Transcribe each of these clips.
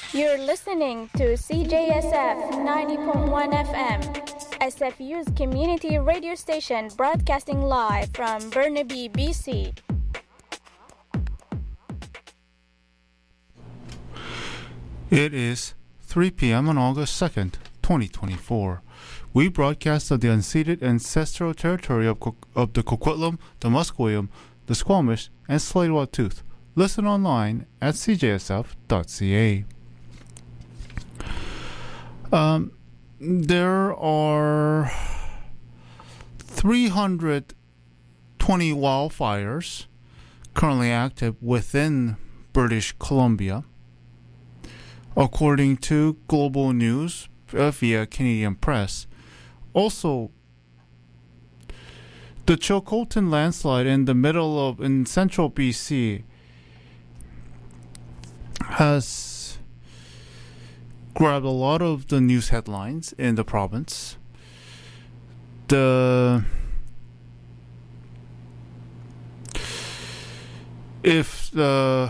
You're listening to CJSF 90.1 FM, SFU's community radio station broadcasting live from Burnaby, BC. It is 3 p.m. on August 2nd, 2024. We broadcast of the unceded ancestral territory of the Coquitlam, the Musqueam, the Squamish, and Tsleil-Waututh. Listen online at cjsf.ca. There are 320 wildfires currently active within British Columbia, according to Global News via Canadian Press. Also, the Chilcotin landslide in central BC has grabbed a lot of the news headlines in the province. If the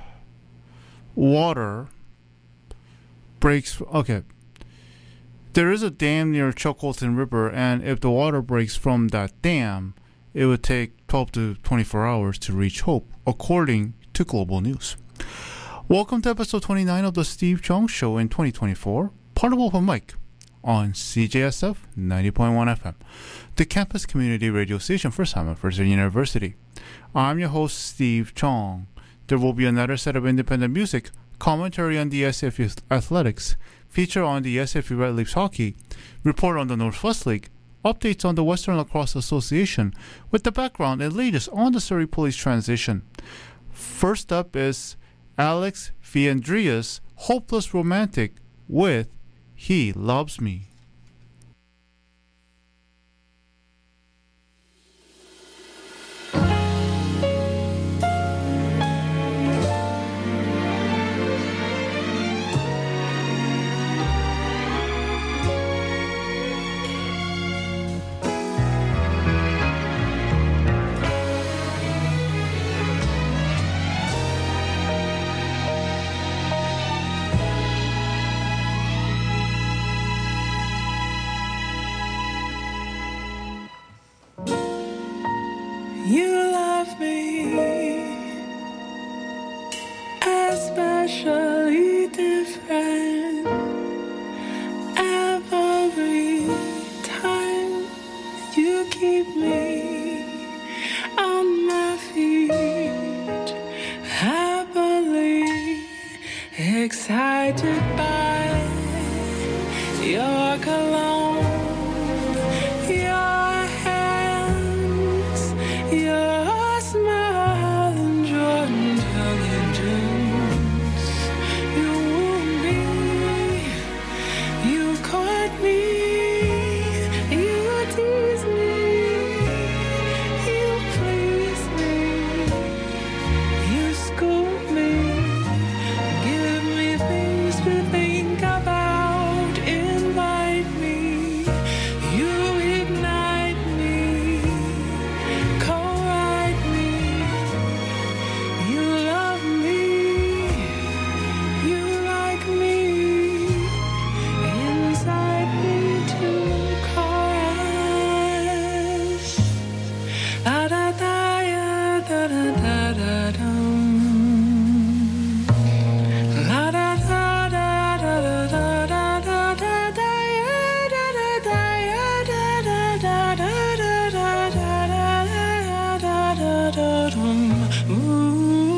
water breaks, there is a dam near Chilcotin River, and if the water breaks from that dam, it would take 12 to 24 hours to reach Hope, according to Global News. Welcome to episode 29 of the Steve Chong Show in 2024, part of Open Mic on CJSF 90.1 FM, the campus community radio station for Simon Fraser University. I'm your host, Steve Chong. There will be another set of independent music, commentary on the SFU athletics, feature on the SFU Red Leafs hockey, report on the Northwest League, updates on the Western Lacrosse Association, with the background and latest on the Surrey Police transition. First up is Alex Viandria's Hopeless Romantic with He Loves Me. Especially different every time you keep me on my feet, happily excited by your cologne, your hands, your smile and Jordan intelligence. You wooed me, you caught me, you teased me, you pleased me, you schooled me, give me things to think about, invite me, you ignite me, co-write me, you love me, you like me, inside me to chorus. Da da da ya da da da da dum. La da da da da da da da da da ya da da da ya da da da da da da da da da da dum. Ooh.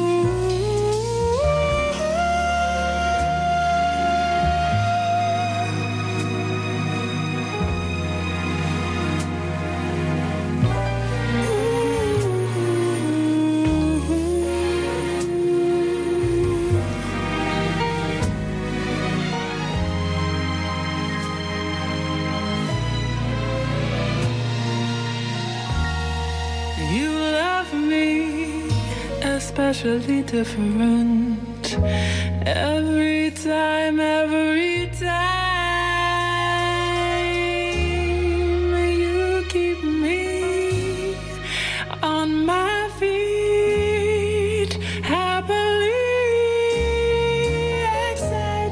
You love me, especially different every time you keep me on my feet, happily excited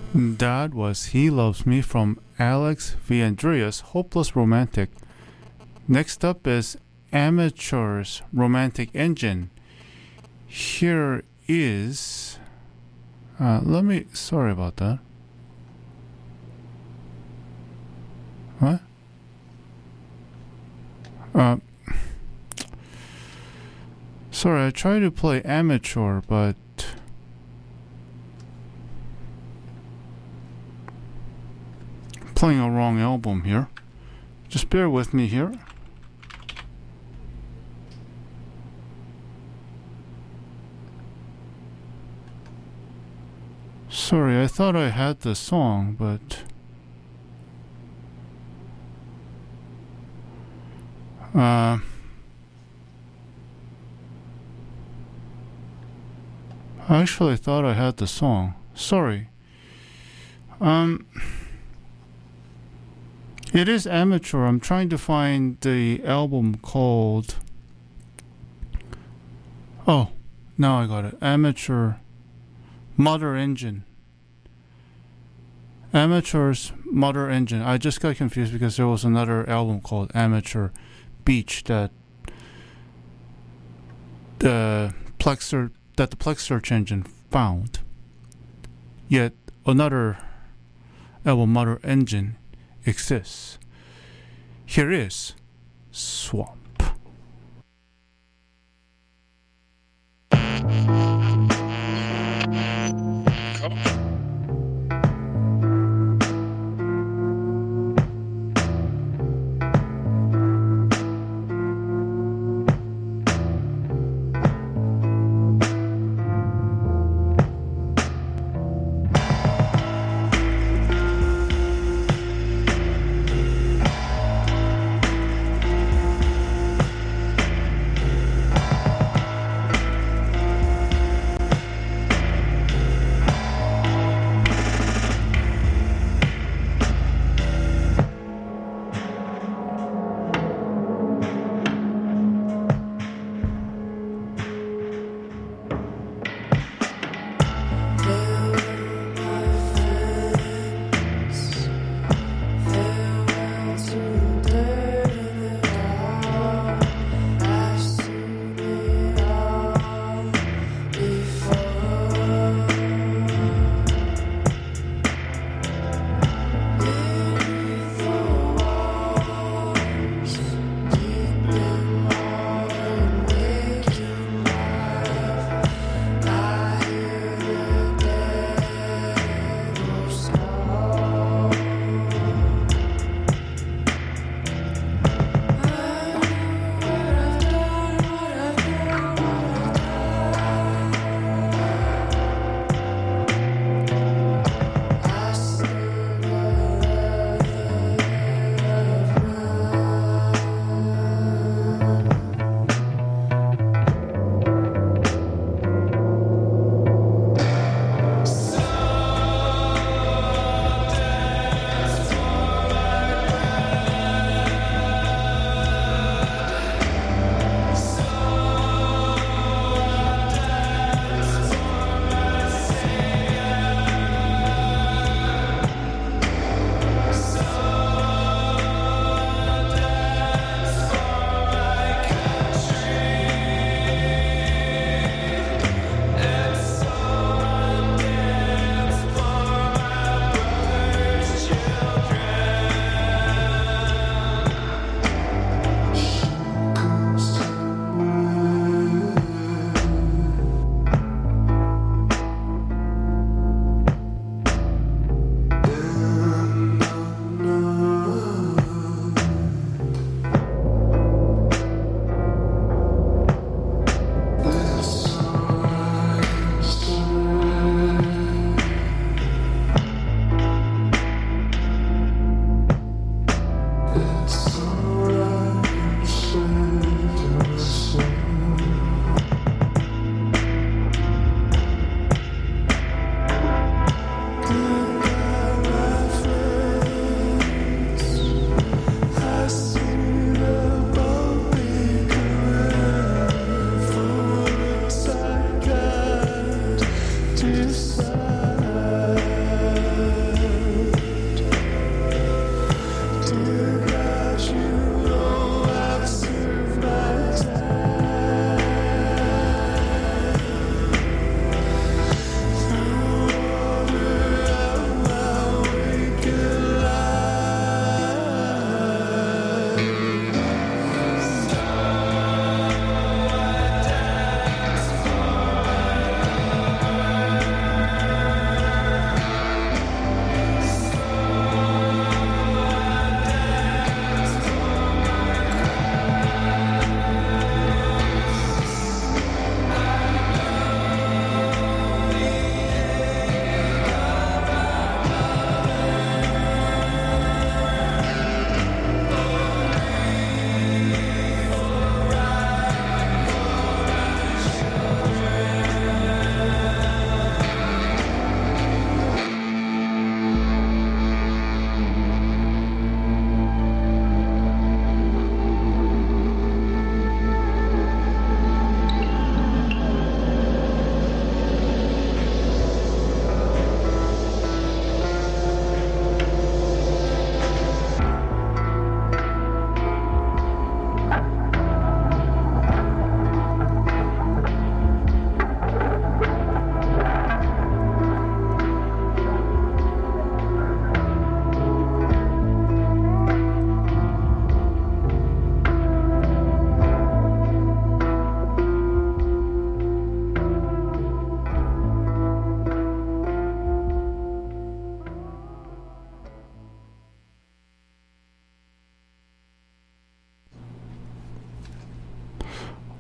That was He Loves Me from Alex V. Andreas, Hopeless Romantic. Next up is Amateur's Romantic Engine. Here is... sorry about that. What? Sorry, I tried to play Amateur, but... playing a wrong album here. Just bear with me here. Sorry, I thought I had the song, but... I actually thought I had the song. Sorry. It is Amateur. I'm trying to find the album called... Oh, now I got it. Amateur Mother Engine. Amateur's Mother Engine. I just got confused because there was another album called Amateur Beach that the Plex search engine found. Yet another album, Mother Engine, exists. Here is Swamp.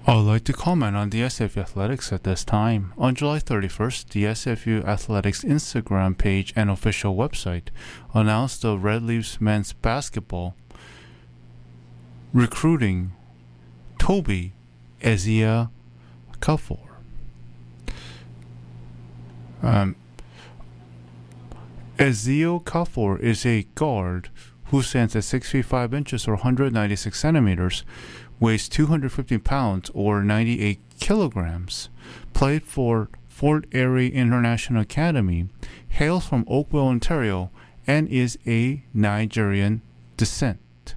I would like to comment on the SFU Athletics at this time. On July 31st, the SFU Athletics Instagram page and official website announced the Red Leafs men's basketball recruiting Toby Ezia Kafor. Ezio Kafor is a guard who stands at 6 feet 5 inches or 196 centimeters, weighs 215 pounds or 98 kilograms, played for Fort Erie International Academy, hails from Oakville, Ontario, and is a Nigerian descent.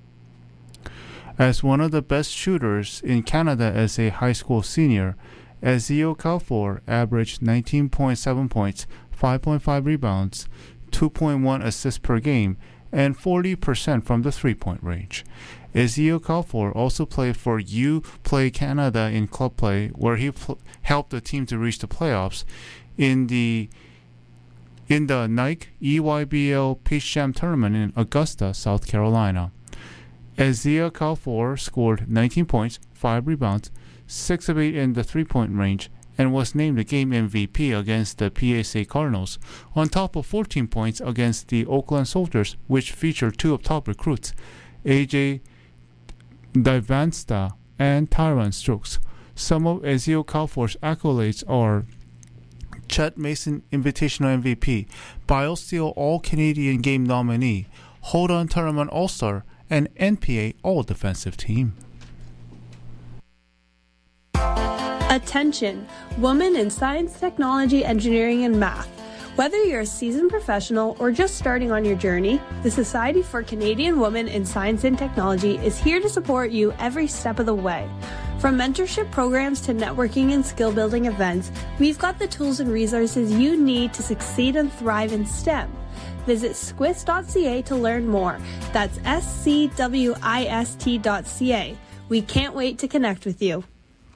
As one of the best shooters in Canada as a high school senior, Ezio Kafor averaged 19.7 points, 5.5 rebounds, 2.1 assists per game, and 40% from the three-point range. Ezio Kafor also played for U Play Canada in club play, where he helped the team to reach the playoffs in the Nike EYBL Peach Jam tournament in Augusta, South Carolina. Ezio Kafor scored 19 points, 5 rebounds, 6 of 8 in the three-point range, and was named the game MVP against the PSA Cardinals, on top of 14 points against the Oakland Soldiers, which featured two of top recruits, AJ Divansta and Tyron Stokes. Some of Ezio Kafor's accolades are Chet Mason Invitational MVP, BioSteel All-Canadian Game nominee, Hold On Tournament All-Star, and NPA All-Defensive Team. Attention, women in science, technology, engineering, and math. Whether you're a seasoned professional or just starting on your journey, the Society for Canadian Women in Science and Technology is here to support you every step of the way. From mentorship programs to networking and skill-building events, we've got the tools and resources you need to succeed and thrive in STEM. Visit squist.ca to learn more. That's scwist.ca. We can't wait to connect with you.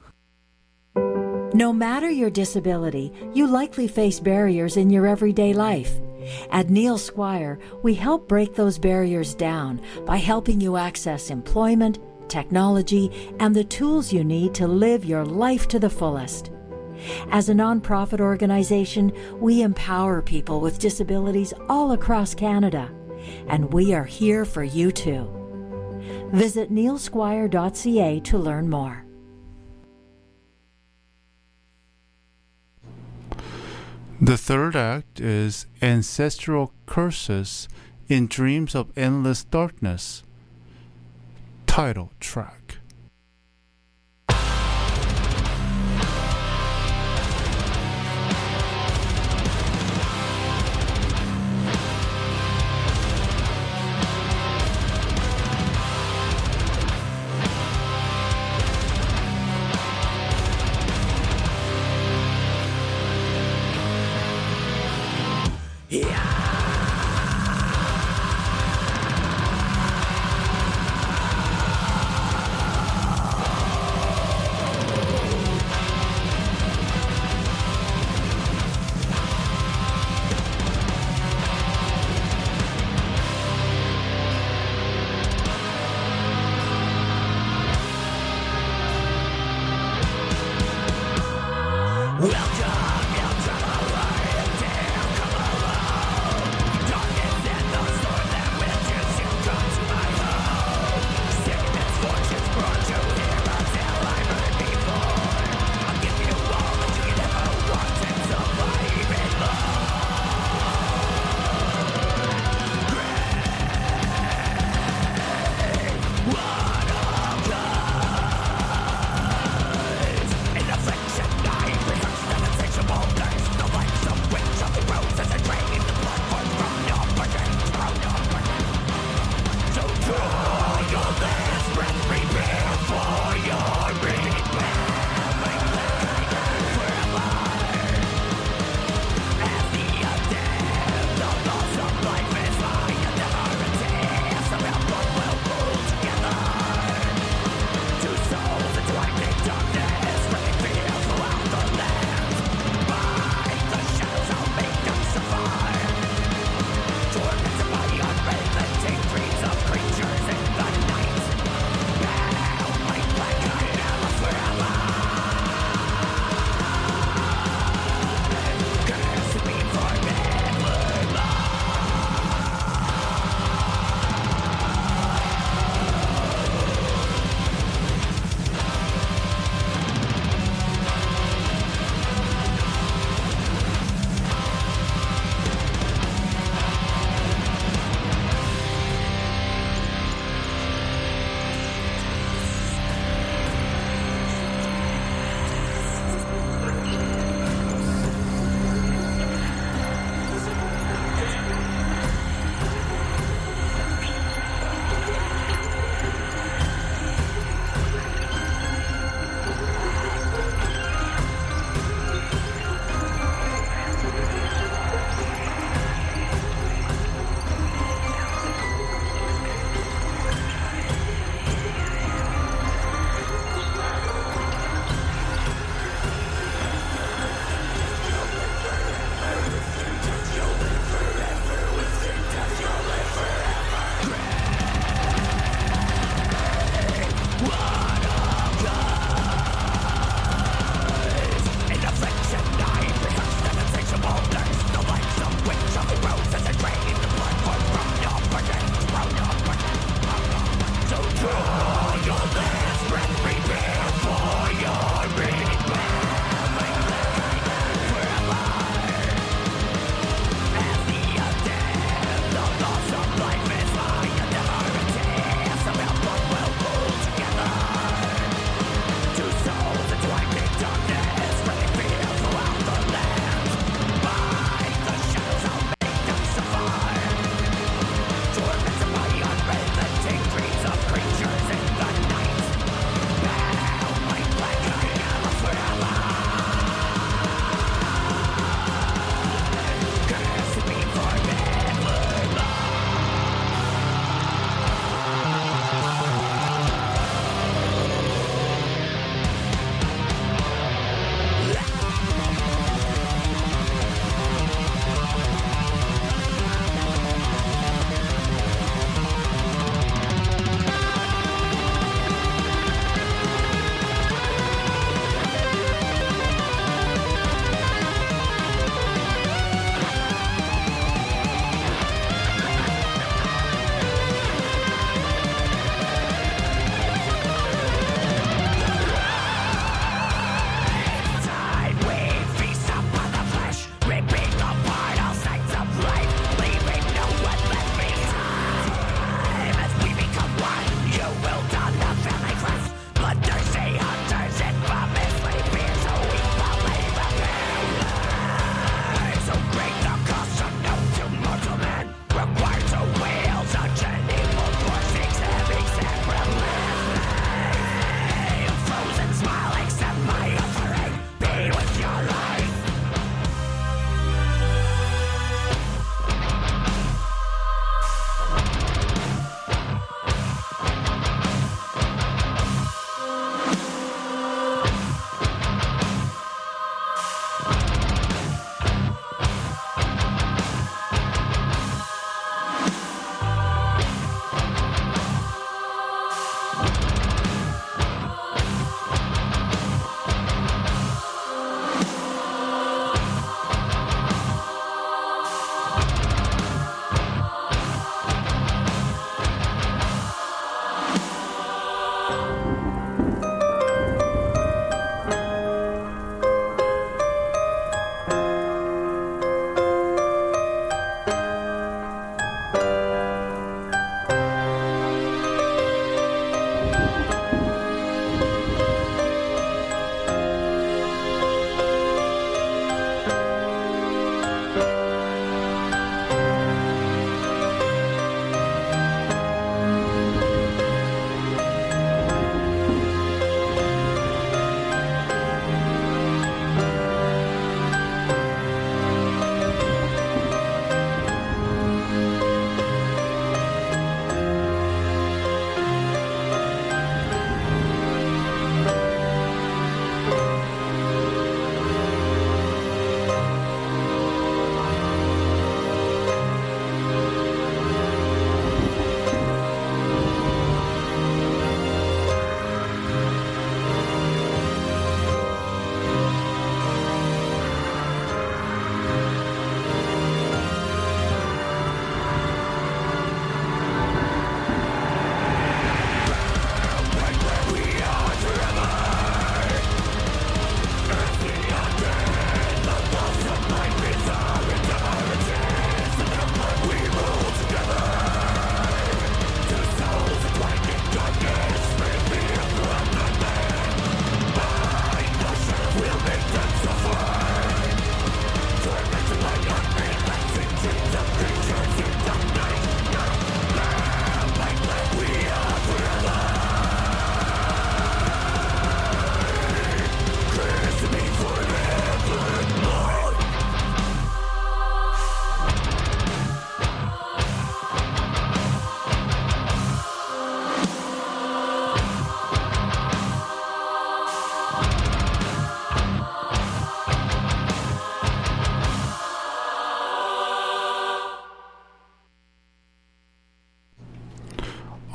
No matter your disability, you likely face barriers in your everyday life. At Neil Squire, we help break those barriers down by helping you access employment, technology, and the tools you need to live your life to the fullest. As a nonprofit organization, we empower people with disabilities all across Canada, and we are here for you too. Visit neilsquire.ca to learn more. The third act is Ancestral Curses in Dreams of Endless Darkness, title track.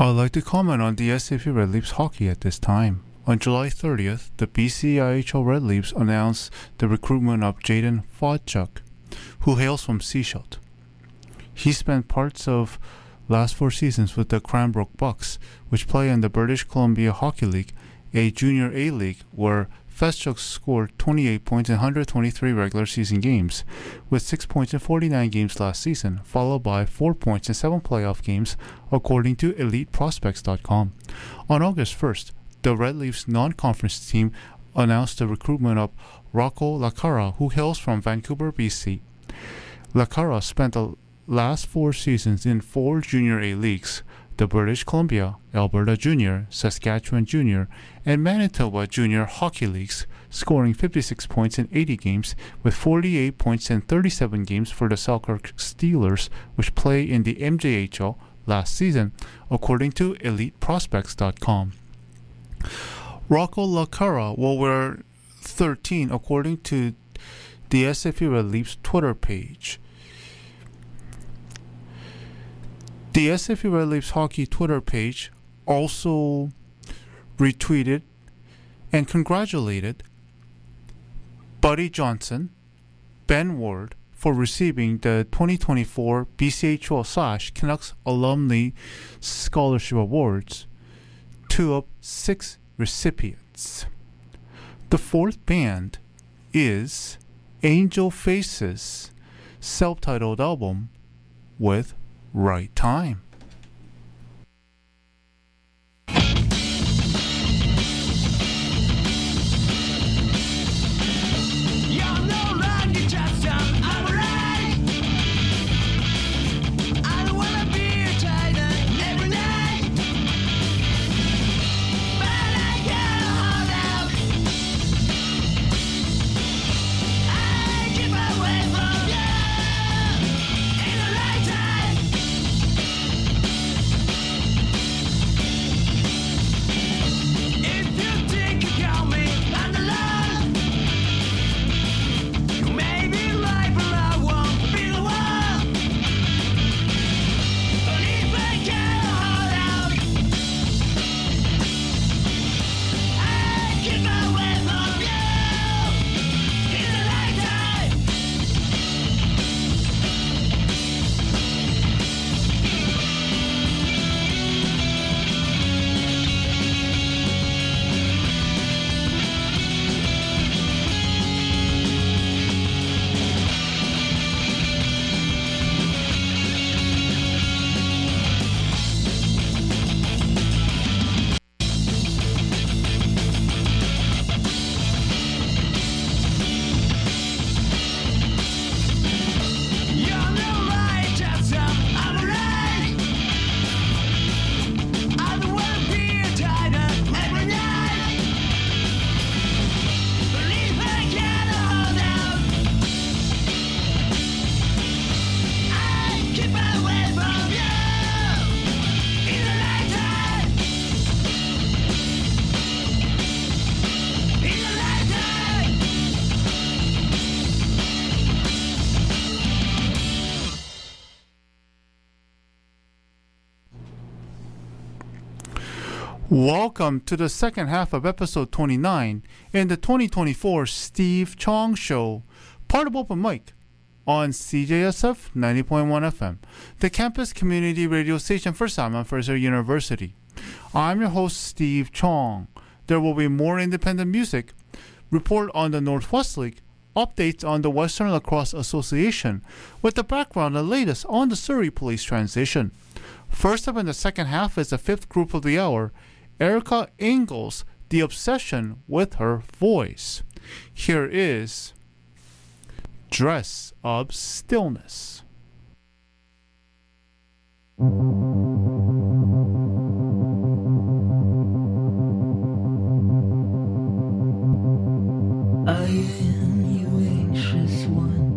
I would like to comment on the SAP Red Leafs hockey at this time. On July 30th, the BC IHL Red Leafs announced the recruitment of Jaden Fodchuk, who hails from Seashelt. He spent parts of last 4 seasons with the Cranbrook Bucks, which play in the British Columbia Hockey League, a junior A league where Fodchuk scored 28 points in 123 regular season games, with 6 points in 49 games last season, followed by 4 points in 7 playoff games, according to EliteProspects.com. On August 1st, the Red Leafs non-conference team announced the recruitment of Rocco Lacara, who hails from Vancouver, BC. Lacara spent the last 4 seasons in 4 junior A leagues, the British Columbia, Alberta Junior, Saskatchewan Junior, and Manitoba Junior Hockey Leagues, scoring 56 points in 80 games, with 48 points in 37 games for the Selkirk Steelers, which play in the MJHL last season, according to EliteProspects.com. Rocco Lacara will wear 13, according to the SAP Red Leafs Twitter page. The SAP Red Leafs hockey Twitter page also retweeted and congratulated Buddy Johnson, Ben Ward, for receiving the 2024 BCHL/Canucks Alumni Scholarship Awards, 2 of 6 recipients. The 4th band is Angel Faces' self-titled album with Right Time. Welcome to the second half of episode 29 in the 2024 Steve Chong Show, part of Open Mic on CJSF 90.1 FM, the campus community radio station for Salmon Fraser University. I'm your host, Steve Chong. There will be more independent music, report on the Northwest League, updates on the Western Lacrosse Association, with the background and latest on the Surrey Police transition. First up in the second half is the 5th group of the hour, Erica Ingalls, The Obsession with Her Voice. Here is Dress of Stillness. I am you anxious one.